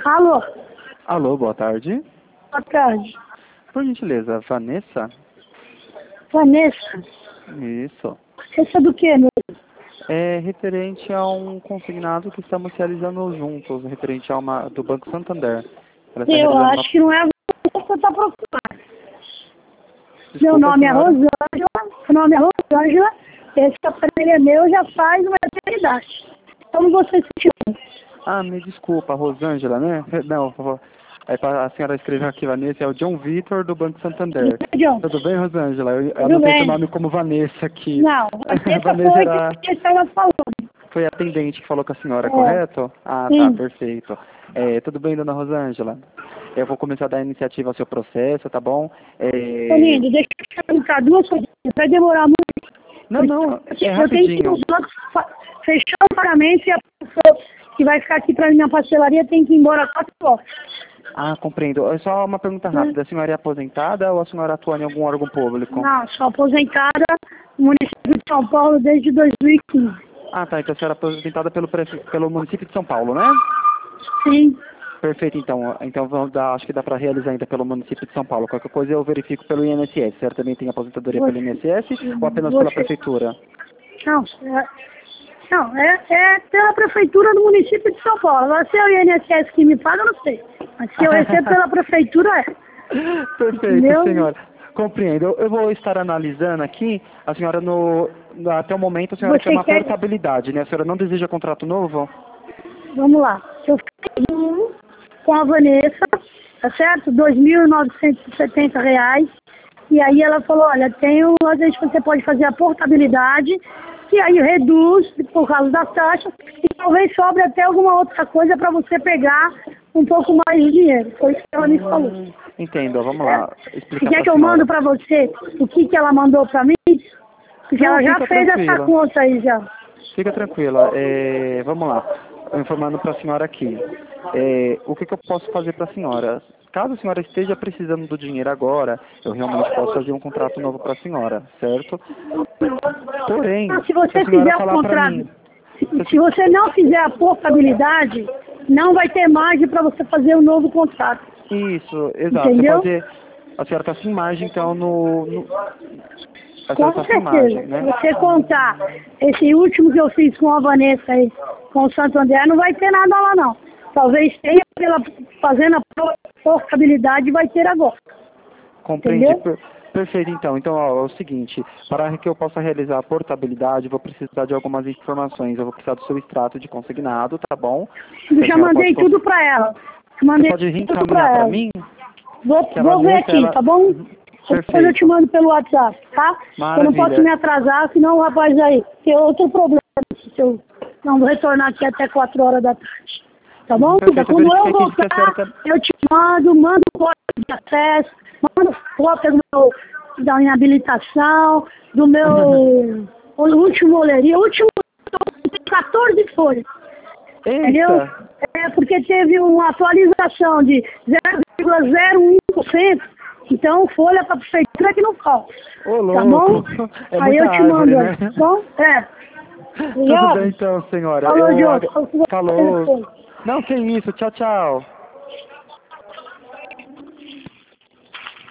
Alô? Alô, boa tarde. Boa tarde. Por gentileza, Vanessa? Vanessa? Isso. Essa é do que, meu? É referente a um consignado que estamos realizando juntos, referente a uma do Banco Santander. Ela está Eu realizando acho que não é a Vanessa que você está procurando. Meu Desculpa, nome é senhora. Rosângela. Meu nome é Rosângela. Esse aparelho é meu já faz uma eternidade. Como você se chama? Ah, me desculpa, Rosângela, né? Não, por favor. A senhora escreveu aqui, Vanessa, é o John Vitor do Banco Santander. John. Tudo bem, Rosângela? Eu Tudo anotei seu bem. nome como Vanessa aqui. Não, Vanessa Vanessa foi era... que estava falando. Foi a atendente que falou com a senhora, É. correto? Ah, tá, Sim. perfeito. Tudo bem, dona Rosângela? Eu vou começar a dar iniciativa ao seu processo, tá bom? Ô, lindo, deixa eu te perguntar duas coisas. Vai demorar muito. Não, é Eu tenho que ir rapidinho. nos bancos fechar o pagamento e a pessoa que vai ficar aqui para minha pastelaria tem que ir embora 4 horas. Ah, compreendo. É só uma pergunta rápida. A senhora é aposentada ou a senhora atua em algum órgão público? Não, sou aposentada no município de São Paulo desde 2015. Ah, tá. Então a senhora é aposentada pelo município de São Paulo, né? Sim. Perfeito, então. Então acho que dá para realizar ainda pelo município de São Paulo. Qualquer coisa eu verifico pelo INSS. A senhora também tem aposentadoria pelo INSS ou apenas pela prefeitura? Não, é pela prefeitura do município de São Paulo. Agora se é o INSS que me paga, eu não sei. Mas se eu recebo pela prefeitura, é. Perfeito, Entendeu? senhora. Compreendo. Eu vou estar analisando aqui, a senhora até o momento a senhora quer Você uma quer... portabilidade, né? A senhora não deseja contrato novo? Vamos lá. Eu fiz um com a Vanessa, tá certo? R$ 2.970. E aí ela falou, olha, às vezes você pode fazer a portabilidade, e aí reduz por causa da taxa, e talvez sobre até alguma outra coisa para você pegar um pouco mais de dinheiro. Foi isso que ela me falou. Entendo, vamos lá. Você Explicar quer para que a eu mando senhora. para você o que ela mandou para mim? Porque Não, ela já fica fez essa tranquila. conta aí já. Fica tranquila. Vamos lá. Informando para a senhora aqui. O que eu posso fazer para a senhora? Caso a senhora esteja precisando do dinheiro agora, eu realmente posso fazer um contrato novo para a senhora, certo? Porém, Se se você a senhora fizer o falar para contrato, mim... se você não fizer a portabilidade, não vai ter margem para você fazer um novo contrato. Isso, exato. Entendeu? A senhora está sem margem, então, a senhora Com está sem certeza. margem, né? Se você contar esse último que eu fiz com a Vanessa aí, com o Santo André, não vai ter nada lá não. Talvez tenha fazendo a portabilidade, vai ter agora. Compreendi. Entendeu? Perfeito, então. Então, ó, é o seguinte, para que eu possa realizar a portabilidade, eu vou precisar de algumas informações. Eu vou precisar do seu extrato de consignado, tá bom? Eu Que a já senhora mandei pode tudo para ela. Você Mandei pode tudo reencaminhar para para ela. mim? Que a Vou ver Vanessa, aqui, tá bom? Depois eu te Perfeito. mando pelo WhatsApp, tá? Eu não posso Maravilha. me atrasar, senão o rapaz aí tem outro problema. Se eu não vou retornar aqui até 4 horas da tarde. Tá bom? Perfeito. Eu Quando eu verifiquei aqui que a senhora voltar, tá... eu te mando código de acesso, mando foto da minha habilitação, do meu o último oleria, o último 14 folhas. Entendeu? Eita! Porque teve uma atualização de 0,01%, então folha para a prefeitura que não falta. Ô, Tá bom? louco! É Aí muita eu te árvore, mando né? aí, tá bom? Tudo bem Obrigado. então, senhora. Falou, Diogo. Falou. Não, que isso. Tchau, tchau.